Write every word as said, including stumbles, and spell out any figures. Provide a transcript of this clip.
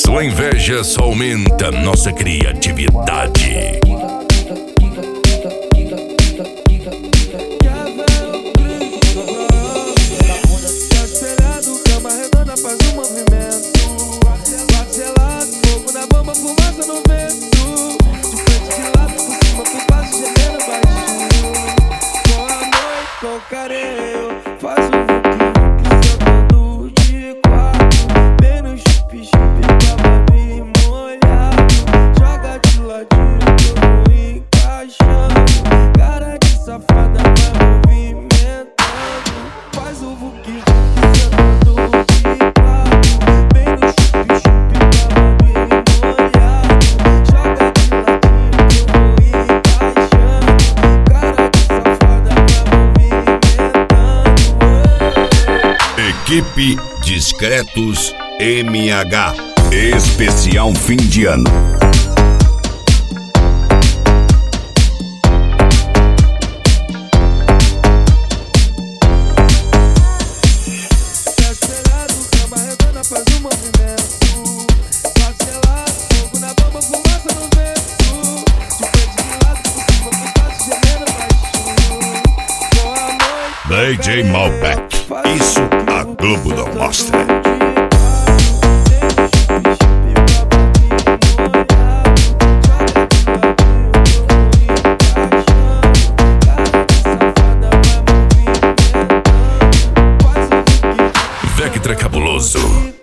Sua inveja só aumenta nossa criatividade. Faz um movimento, parcelado, fogo na bomba, fumaça no vento. De frente, de lado, por cima, por baixo, gemendo baixinho. Boa noite, com carinho, faz um vuki-vuki, sentando de quatro. Bem no chup-chup, babado molhado. Joga de ladinho, que eu vou encaixando. Cara de safada vai movimentando. Faz o vuki-vuki, sentando de Equipe Discretos M H. Especial fim de ano. Faz um movimento, parcelado, fogo na bomba, fumaça no vento. De frente, de lado, por cima, por baixo, gemendo baixinho. Boa noite, D J Malbec. Isso a Globo não mostra. Vectra Cabuloso.